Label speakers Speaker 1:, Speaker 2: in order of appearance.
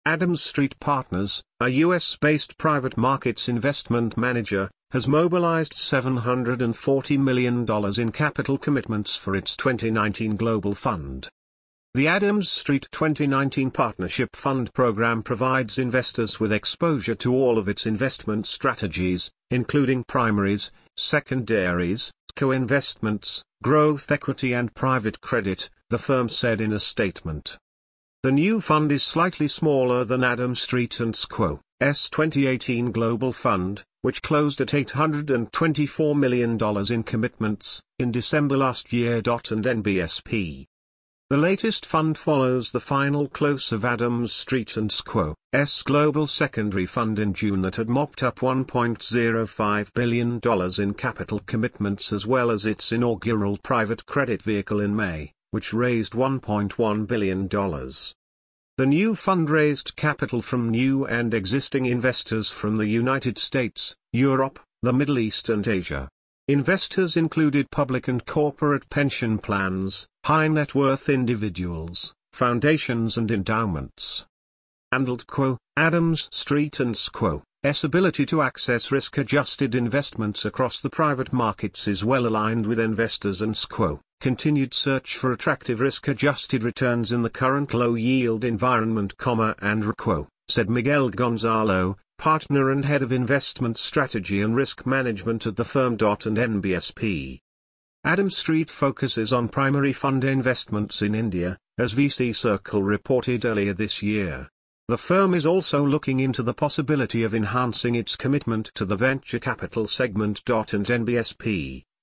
Speaker 1: Adams Street Partners, a U.S.-based private markets investment manager, has mobilized $740 million in capital commitments for its 2019 global fund. The Adams Street 2019 Partnership Fund program provides investors with exposure to all of its investment strategies, including primaries, secondaries, co-investments, growth equity and private credit, the firm said in a statement. The new fund is slightly smaller than Adams Street & Co.'s 2018 Global Fund, which closed at $824 million in commitments in December last year. And NBSP. The latest fund follows the final close of Adams Street & Co.'s Global Secondary Fund in June that had mopped up $1.05 billion in capital commitments, as well as its inaugural private credit vehicle in May, which raised $1.1 billion. The new fund raised capital from new and existing investors from the United States, Europe, the Middle East and Asia. Investors included public and corporate pension plans, high net worth individuals, foundations and endowments. Adams Street & Co.'s ability to access risk-adjusted investments across the private markets is well aligned with investors and continued search for attractive risk-adjusted returns in the current low-yield environment, said Miguel Gonzalo, partner and head of investment strategy and risk management at the firm. And NBSP. Adams Street focuses on primary fund investments in India, as VC Circle reported earlier this year. The firm is also looking into the possibility of enhancing its commitment to the venture capital segment. And NBSP.